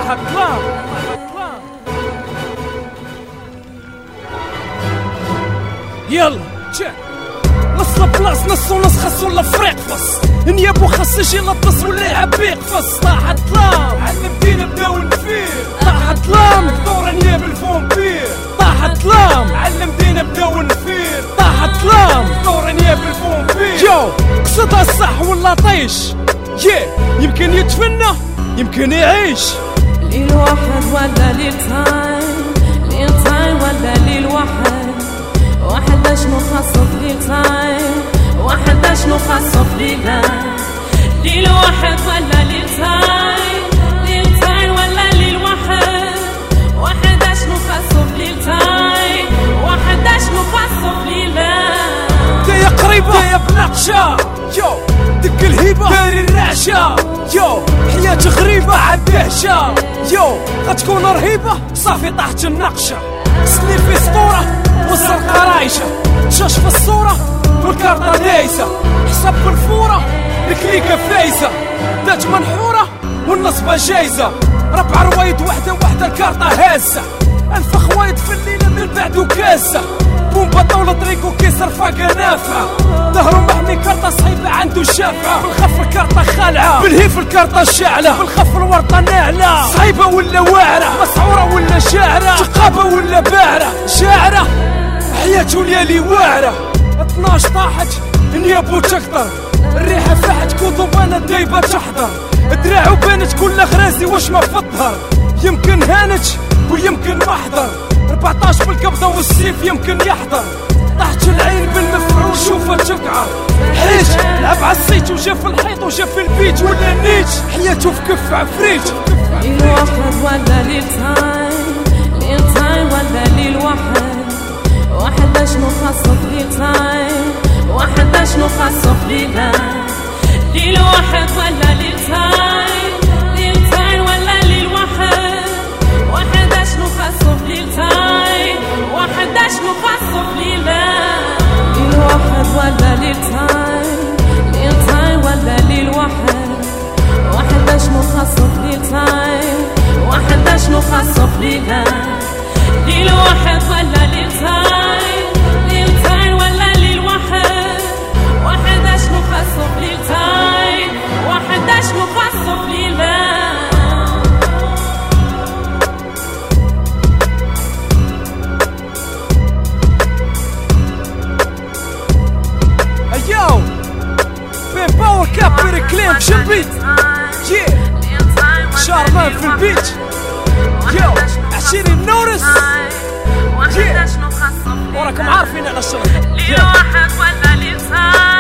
الظلام. يلا تشيك نص بلاص نص ونص خاص ولا فريق فص نيابو خاص يجي لطس ولا يعبي يقفص. طاح الظلام علمتينا بداو نفير. طاح الظلام دور نياب الفومبير. طاح الظلام علمتينا بداو نفير. طاح الظلام دور نياب الفومبير. جو قصدها الصح ولا طيش يمكن يتفنى يمكن يعيش. ليل واحد ولا ليل تايم، ليل تايم ولا ليل واحد. واحد شنو خاصو في ليل تايم، واحد شنو خاصو في ليلة. ليل واحد ولا ليل تايم، ليل تايم ولا ليل واحد. واحد شنو خاصو في ليل تايم، واحد شنو خاصو في ليلة. دايا قريبة دايا بنقشة دك الهيبة داري الرعشة حياة غريبة عالدهشة غتكون رهيبة صافي طاحت النقشة. سنين في سطورة وصل قرايشة تشاش في الصورة والكارطة دايسة. حساب بالفورة الكليكة فايسة دات منحورة والنصبة جايزة. 4 روايد وحدة الكارطة هاسة. 1000 خوايد في الليلة من بعد وكاسة. بومبا طاولة طريقو كيسر فاقا نافعة. ظهرو محمي كارطة صعيبة عنده شافعة. بالخف الكارطة خالعة بالهيف الكارطة شاعلة. بالخف الورطة ناعلة. صعيبة ولا واعرة مسعورة ولا شاعرة. شقابة ولا باعرة شاعرة حياته ليالي واعرة. 12 طاحت نيابو تكتر. الريحة فاحت كتبانة دايبة تحضر. دراعو بانت كل غرازي واش ما في الظهر. يمكن هانت ويمكن ما حضر. 14 بالقبضة والسيف يمكن يحضر. طاحت العين بالمفعول شوفها تقعر. حيت لعب عالصيت وجا في الحيط وجا في البيت ولا نيت حياته في كف عفريت. ليل واحد ولا ليل تايم، ليل تايم ولا ليل واحد. واحد شنو خاصو في ليل تايم، واحد شنو خاصو في ليلة. ليل واحد ولا ليل تايم، ليل تايم ولا ليل واحد. واحد شنو خاصو في ليل تايم، واحد شنو خاصو في ليلة. ليل واحد ولا ليل تايم، ليل تايم ولا ليل واحد. واحد شنو خاصو في ليل تايم، واحد شنو خاصو في ليلة. ليل واحد ولا ليل تايم، ليل تايم ولا ليل واحد. واحد شنو خاصو في ليل تايم، واحد شنو خاصو في ليلة. ايو بين باور كاب ريكليم في البيت شارمان في البيت. يو عشيري النورس وراكم عارفين على الشرطة. ليل واحد ولا ليل تايم.